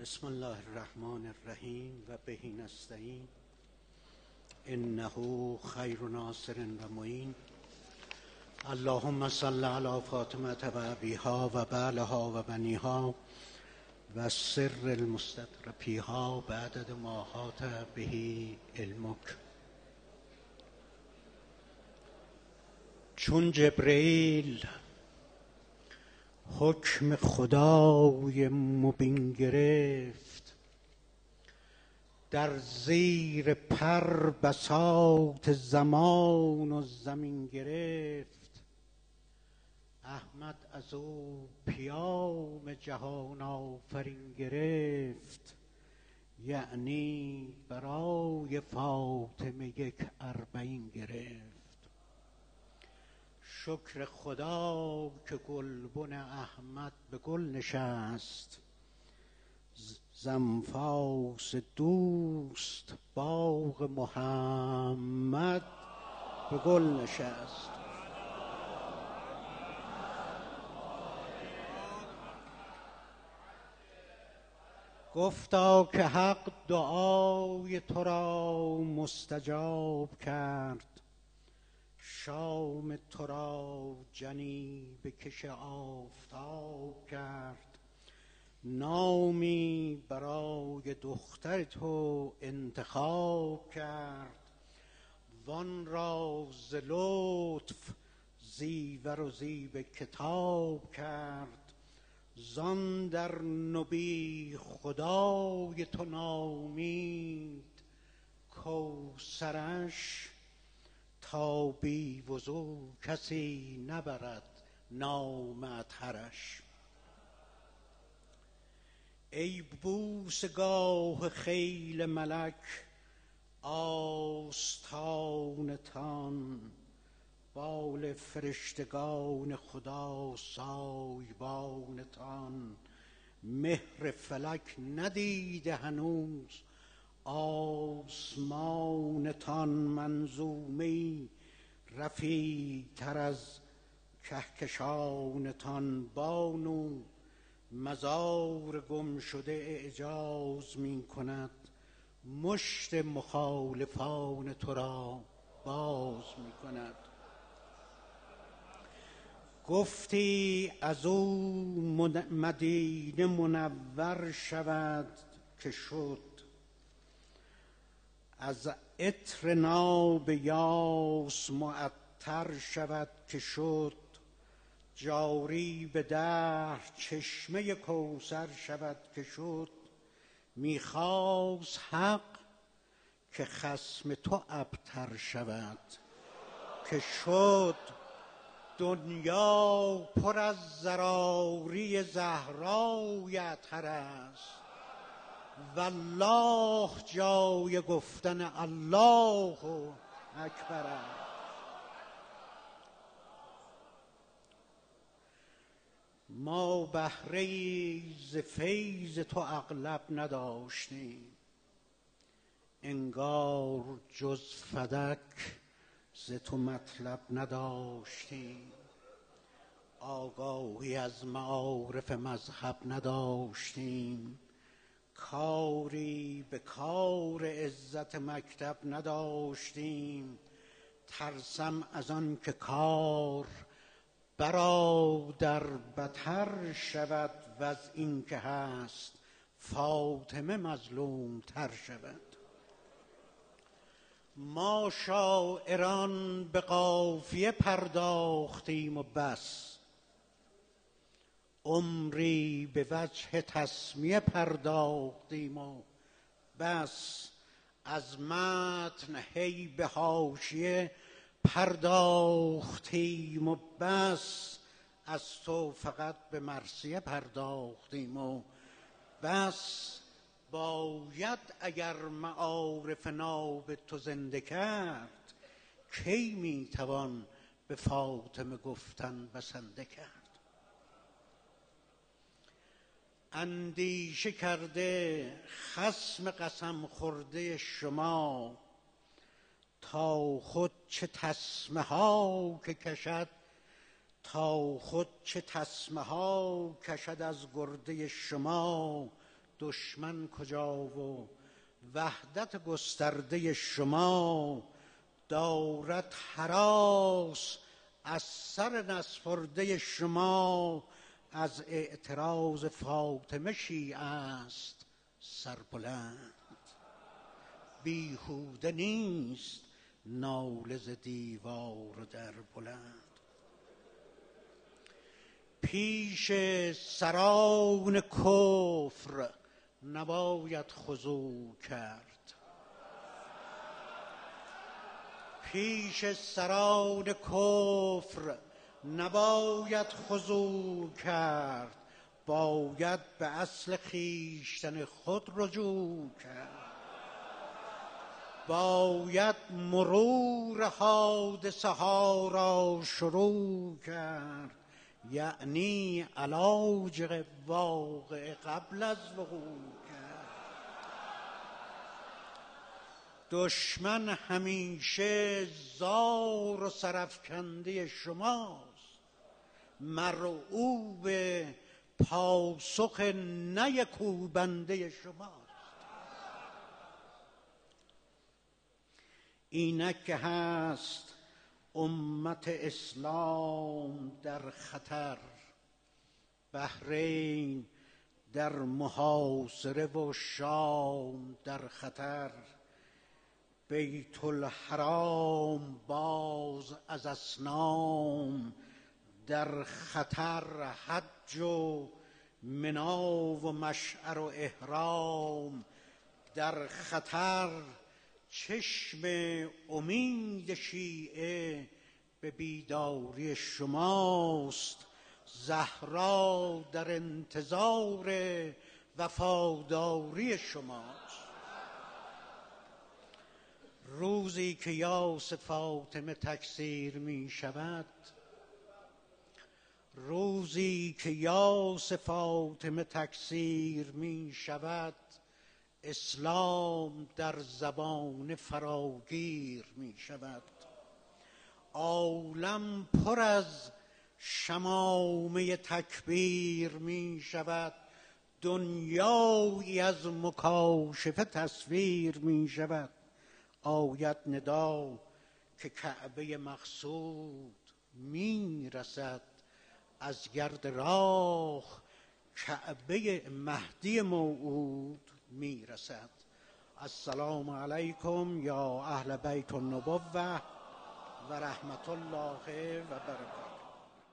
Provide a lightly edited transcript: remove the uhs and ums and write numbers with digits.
بسم الله الرحمن الرحیم و به نستعین انه خیر ناصر و معین. اللهم صل علی فاطمه و ابیها و بعلها و بنیها و سر المستتر فیها بعدد ما احاط به علمک. چون جبرئیل حکم خدای مبین گرفت، در زیر پر بساط زمان و زمین گرفت. احمد از او پیام جهان آفرین گرفت، یعنی برای فاطمه یک اربعین گرفت. شکر خدا که گلبن احمد به گل نشست، زنفاس دوست باغ محمد به گل نشست. گفتا که حق دعای تو را مستجاب کرد، شام تو را جنیبه کش آفتاب کرد. نامی برای دختر تو انتخاب کرد، وان را ز لطف زیور و زیب کتاب کرد. زان در نبی خدای تو نامید، کوثرش تا بی وضو کسی نبرد نام اطهرش. ای بوسه گاه خیل ملک آستانتان، بال فرشتگان خدا سایبانتان. مهر فلک ندیده هنوز آسمانتان، منظومه‌ای رفیع تر از کهکشانتان. بانو مزار گم شده اعجاز می کند، مشت مخالفان تو را باز می کند. گفتی از او مدینه منور شود که شد، از عطر ناب یاس معطر شود که شد. جاری به دهر چشمه کوثر شود که شد. میخواست حق که خصم تو ابتر شود که شد. دنیا پر از زراری زهرای اطهر است، والله جای گفتن الله اکبر است. ما بهره ز فیض تو اغلب نداشتیم، انگار جز فدک ز تو مطلب نداشتیم. آگاهی از معارف مذهب نداشتیم، کاری به کار عزت مکتب نداشتیم. ترسم از آن که کار برادر بتر شود، و از این که هست فاطمه مظلوم تر شود. ما شاعران به قافیه پرداختیم و بس، عمری به وجه تسمیه پرداختیم و بس. از متن هی به حاشیه پرداختیم و بس، از تو فقط به مرثیه پرداختیم و بس. باید اگر معارف ناب تو زنده کرد، کی میتوان به فاطمه گفتن بسنده کرد. اندیشه کرده خصم قسم خورده شما، تا خود چه تسمه ها که کشد، تا خود چه تسمه ها کشد از گرده شما. دشمن کجا و وحدت گسترده شما دارد هراس از سر نسپرده شما. از اعتراض فاطمه شیعه است سربلند، بیهوده نیست ناله ز دیوار و در بلند. پیش سران کفر نباید خضوع کرد، پیش سران کفر نباید خضوع کرد. باید به اصل خویشتن خود رجوع کرد. باید مرور حادثه ها را شروع کرد، یعنی علاج واقع قبل از وقوع کرد. دشمن همیشه زار و سرافکنده شماست، مرعوب پاسخ نه کوبنده شماست. اینک که هست امت اسلام در خطر، بحرین در محاصره و شام در خطر. بیت الحرام باز از اصنام در خطر، حج و منا و مشعر و احرام در خطر. چشم امید شیعه به بیداری شماست، زهرا در انتظار وفاداری شماست. روزی که یاس فاطمه تکثیر می شود، روزی که یاس فاطمه تکثیر می شود، اسلام در زبان فراگیر می شود. عالم پر از شمامه تکبیر می شود، دنیایی از مکاشفه تصویر می شود. آید ندا که کعبه مقصود می رسد، از گرد راه کعبه مهدی موعود می رسد. السلام علیکم یا اهل بیت النبوة و رحمت الله و برکاته.